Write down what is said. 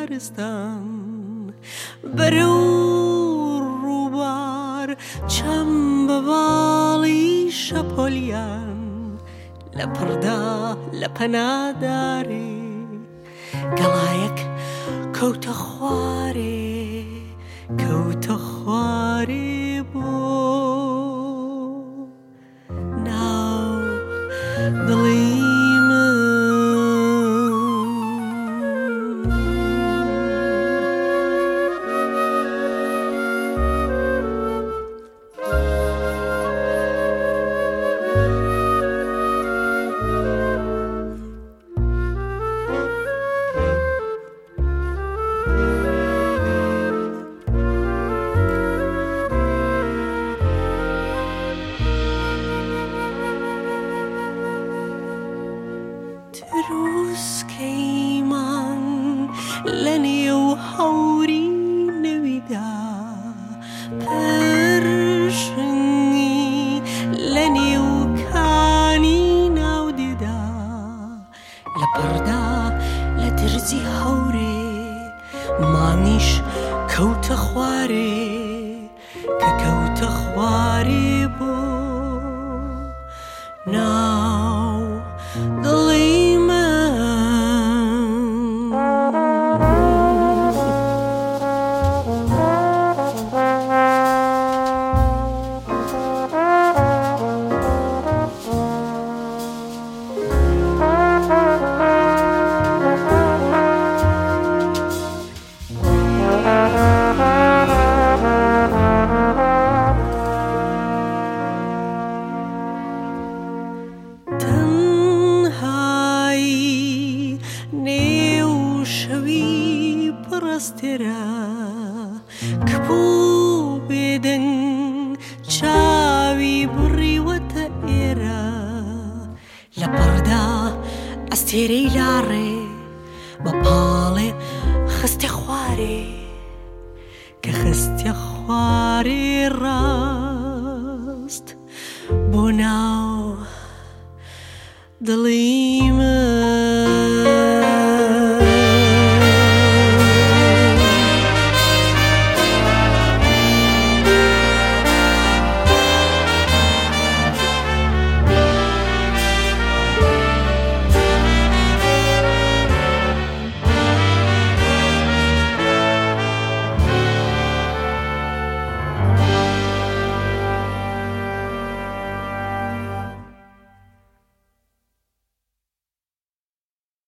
کوردستان بەرەو ڕووبار چەم بە باڵی شەپۆلیان لە پڕدا لە پەنادارێ گەڵایەک کەوتە خوارێ بۆ ناو دڵی تروسکەیمان لە نێو هەوری نەویدا پەرشنگی لە نێو کانی ناودێدا لە پڕدا لە درزی هەورێ مانگیش کەوتە خوارێ کە کەوتە خوارێ بۆ ناو دڵی پڕستێرە کپوو بێدەنگ چاوی بڕیوەتە ئێرە لە پڕدا ئەستێرەی لاڕێ بە پاڵێ خستە خوارێ کە خستە خوارێ ڕاست بۆ ناو دڵی من